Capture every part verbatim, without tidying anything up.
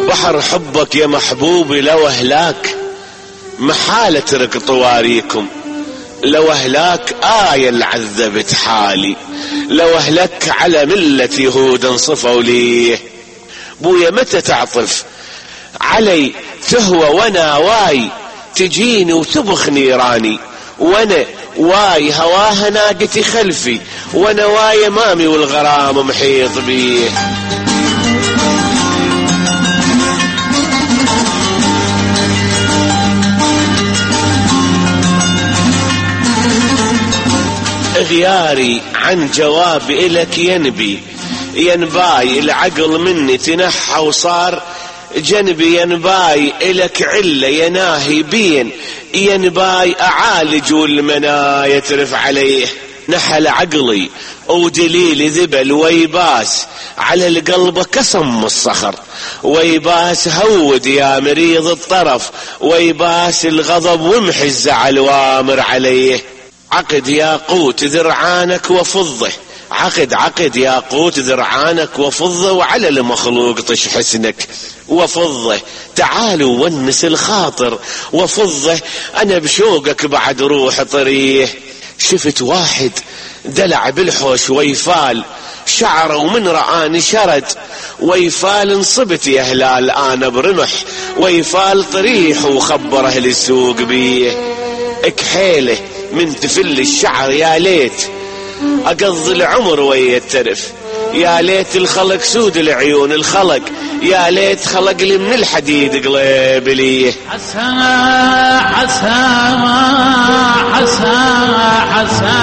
بحر حبك يا محبوبي لو أهلاك محالة ترك طواريكم، لو أهلاك آية العذبت حالي، لو أهلك على ملة يهود انصفوا ليه. بويا متى تعطف علي تهوى وانا واي تجيني وتبخ نيراني، وانا واي هواها ناقتي خلفي، وانا واي امامي والغرام محيط بيه. غياري عن جواب إلك ينبي، ينباي العقل مني تنحى وصار جنبي، ينباي إلك علة يناهي بين، ينباي أعالج والمنا يترف عليه. نحل عقلي ودليل ذبل ويباس على القلب كصم الصخر، ويباس هود يا مريض الطرف، ويباس الغضب وامحي الزعل وامر عليه. عقد ياقوت ذرعانك وفضه، عقد عقد ياقوت ذرعانك وفضه، وعلى المخلوق طش حسنك وفضه. تعالوا ونس الخاطر وفضه، انا بشوقك بعد روح طريه. شفت واحد دلع بالحوش ويفال شعره ومن رآني شرد، ويفال انصبت يا هلال انا برمح، ويفال طريح وخبر اهل السوق بيه. اكحيله من تفل الشعر يا ليت اقضي العمر ويا الترف، يا ليت الخلق سود العيون الخلق، يا ليت خلق لي من الحديد قليب ليه. حسا حسا حسا حسا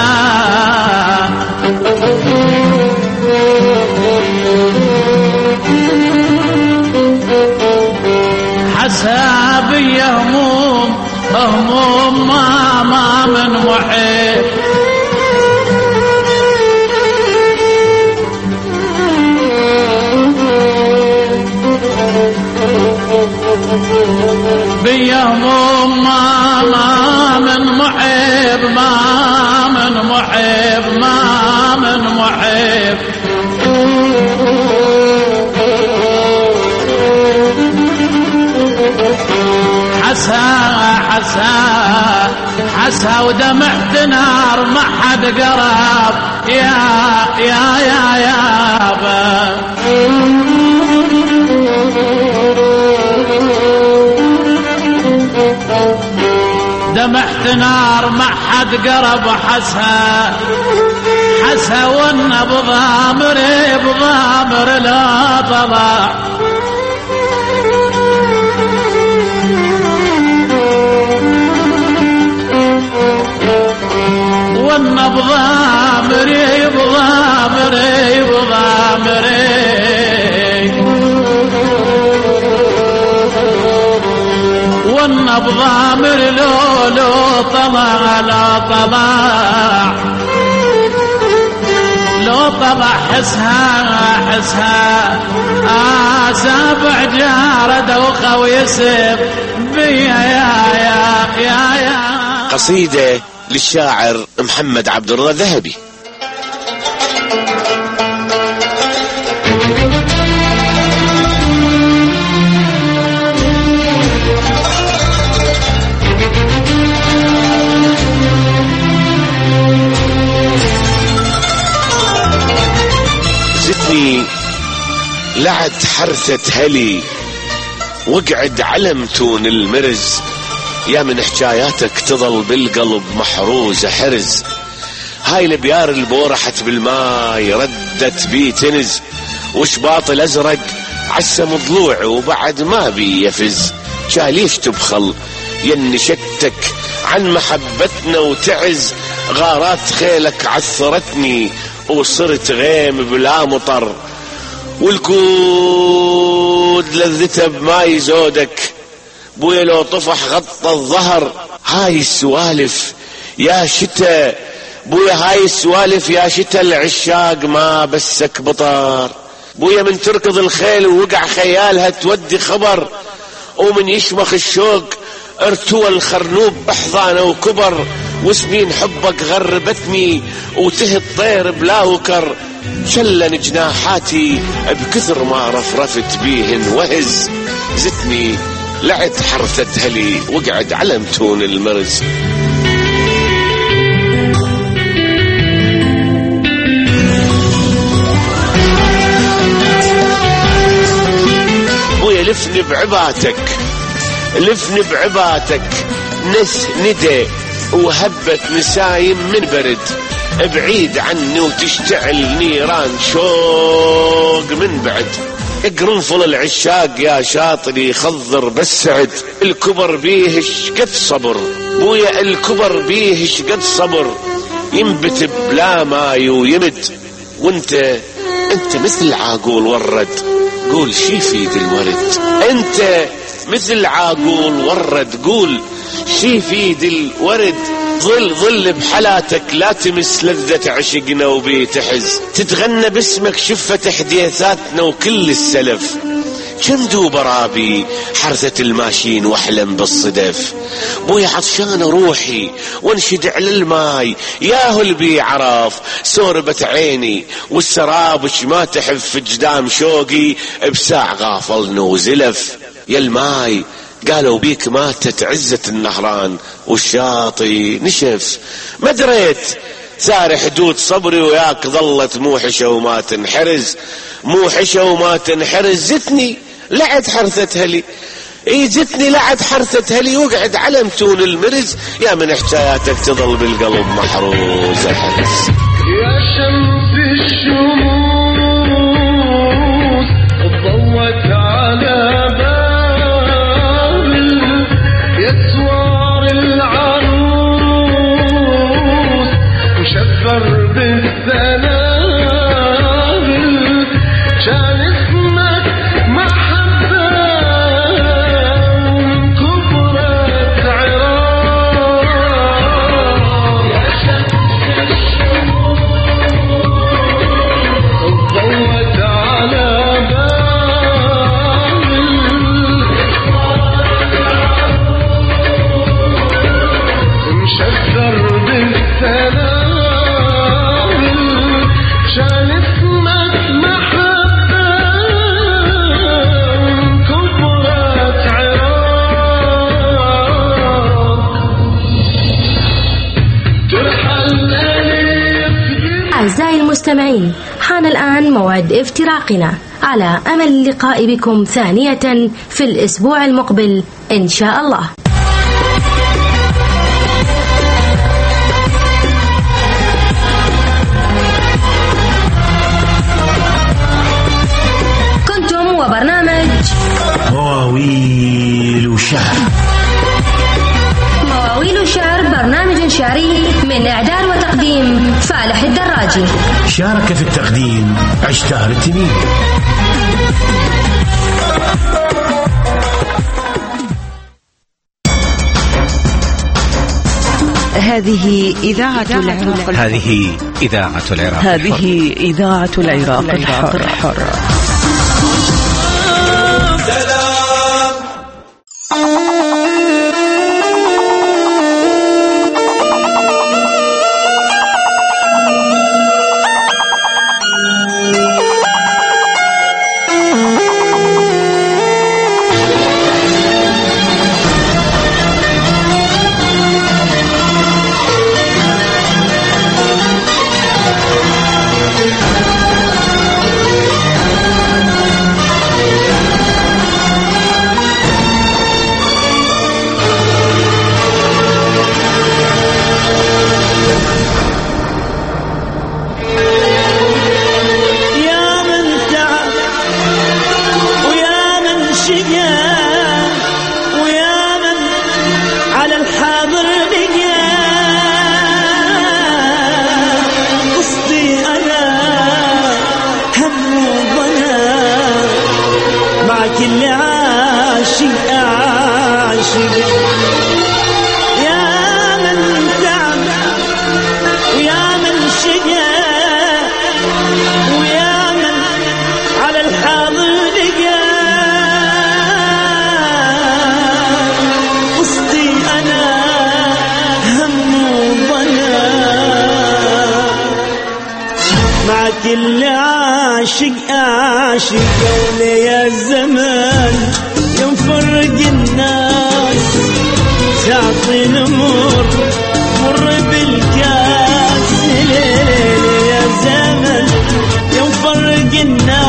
حسا بي هموم هموم ما ما من محب، بي هموم ما ما من محب، ما من محب ما من محب. حسا حسا حسا ودمعت نار ما حد قرب، يا يا يا يابا دمعت نار ما حد قرب. حسا حسا وانا بضامري بضامر لا طلع، وانا بضامري بضامري بضامري، وانا بضامر لو لو طلع لا طلع لو طلع. حسها حسها آه سابع جار دوخه ويسب بيا يا يا يا يا. قصيدة للشاعر محمد عبد الله ذهبي. زدني لعد حرثة هلي وقعد علم تون المرز، يا من حكاياتك تظل بالقلب محروزة حرز. هاي البيار البورحت بالماي ردت بي تنز، وشباط الازرق عسم ضلوع وبعد ما بي يفز. شاليش تبخل ين شتك عن محبتنا وتعز، غارات خيلك عثرتني وصرت غيم بلا مطر، والكود لذتها بماي زودك بويا لو طفح غطى الظهر. هاي السوالف يا شتا بويا، هاي السوالف يا شتا العشاق ما بسك بطار. بويا من تركض الخيل ووقع خيالها تودي خبر، ومن يشمخ الشوق ارتوى الخرنوب بحضانه وكبر. وسنين حبك غربتني وتهي الطير بلا وكر، شلن جناحاتي بكثر ما رفرفت بيهن وهز، زتني لعد حرثة هلي وقعد على متون المرز. بويا لفني بعباتك، لفني بعباتك، نس ندى وهبت نسايم من برد، بعيد عني وتشتعل نيران شوق من بعد. قرنفل العشاق يا شاطري خضر بالسعد، الكبر بيهش قد صبر بويا، الكبر بيهش قد صبر، ينبت بلا ماي ويمد. وانت انت مثل عاقول ورد، قول شي فيد الورد. انت مثل عاقول ورد، قول شي فيد الورد. ظل ظل بحلاتك لا تمس لذة عشقنا وبيتحز، تتغنى باسمك شفة حديثاتنا وكل السلف. كم دوب رابي حرثة الماشين واحلم بالصدف، بويا عطشان روحي وانشد على الماي، ياهو البي عرف سوربت عيني والسرابش ما تحف جدام شوقي، بساع غافلنا وزلف. يا الماي قالوا بيك ماتت عزة النهران والشاطي نشف، ما دريت سار حدود صبري وياك ظلت موحشة وما تنحرز، موحشة وما تنحرز. زتني لعد حرثة هلي، اي زتني لعد حرثة هلي وقعد على متون المرز، يا من حكاياتك تظل بالقلب محروزة حرز. يا شمس الشموس ضوت على باب يسوار العروس وشفر بالسنابل، كان اسمك محبة وكبرت عراق. يا شمس الشموس ضوت على باب مشذر بالسلام، كان اسمك محبة كبرت عراق. ترحل ألف. أعزائي المستمعين، حان الآن موعد افتراقنا، على أمل اللقاء بكم ثانية في الأسبوع المقبل إن شاء الله. كنتم وبرنامج مواويل شعر. مواويل شعر، برنامج شعري من إعداد وتقديم فالح الدراجي. شارك في التقديم عشتار التميمي. هذه إذاعة العراق. هذه إذاعة العراق. هذه إذاعة العراق الحر. كل عاشق ولي الزمان ينفرق الناس تعطي الأمور مر بالكاس ليلي يا زمن ينفرق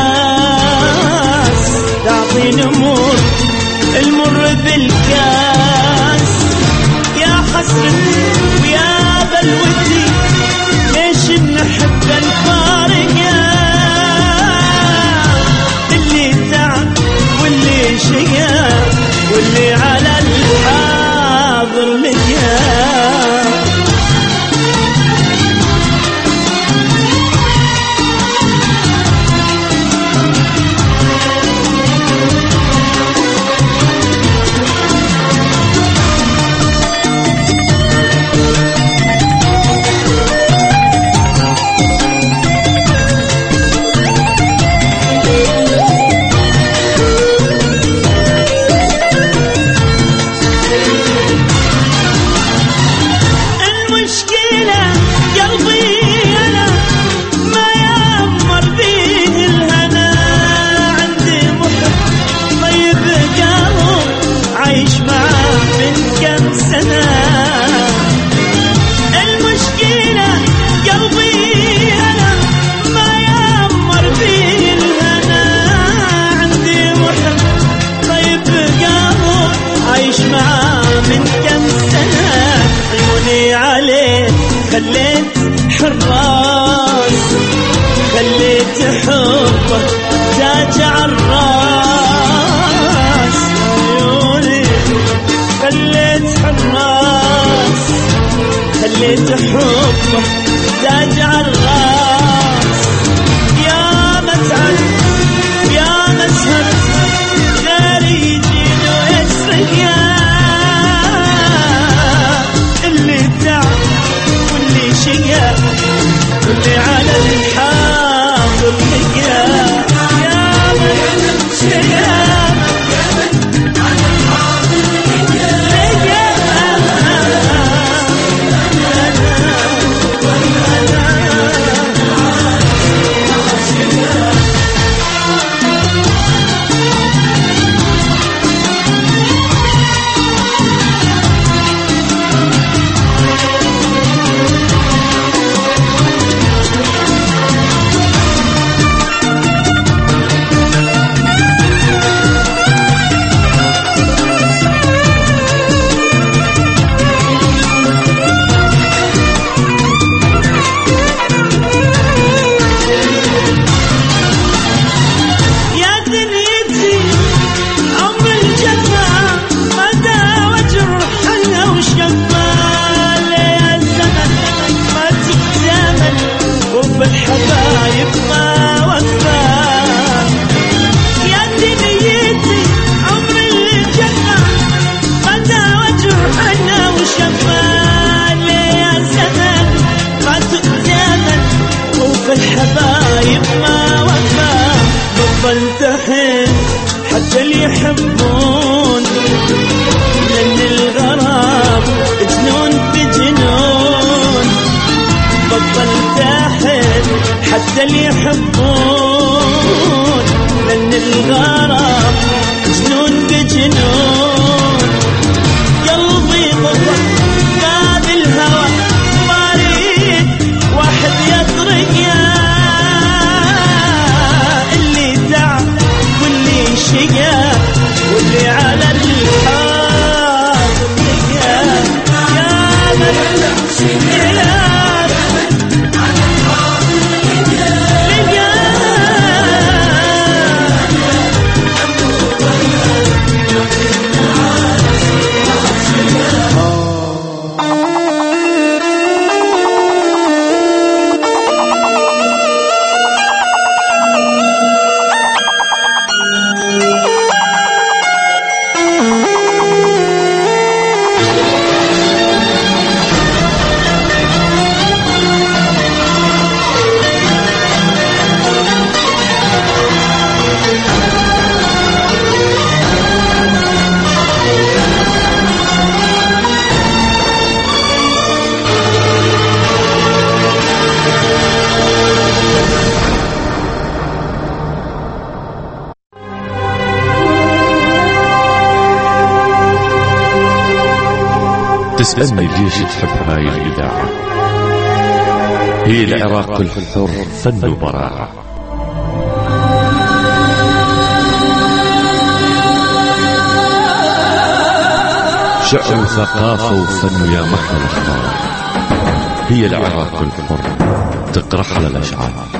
الناس تعطي الأمور المر بالكاس يا حسرتي ويا بلوتي ليش نحب الفارق اللي تعب واللي شقى واللي على الحاضر لقى خليت حراس خليت حبه تاج عالراس عيوني خليت حراس خليت حبه تاج عالراس يا متعب يا مسهر غيري يجين ويسرق يا اللي تعب واللي شقى واللي على الحاضر لقى يا من شقى على الحاضر لقى بالحبايب ما وفى يا دنيتي عمر اللي جفا مدى وجرحنا وشفا يا زمن ما تؤتمن وفي الحبايب ما وفى بطلت حين حتى اللي يحبون لأن الغرام جنون بجنون بطلت حين حتى اللي يحبون لأن الغرام جنون بجنون قلبي بطل باب الهوى مريض واحد يطرق يا اللي تعب واللي شقى واللي على الحاضر لقى يا من شقى تسألني ليش تحب هاي الإذاعة؟ هي العراق الحر فن وبراعة. شعر وثقافة وفن يا محلى الأخبار. هي العراق الحر تقرح على الأشعار.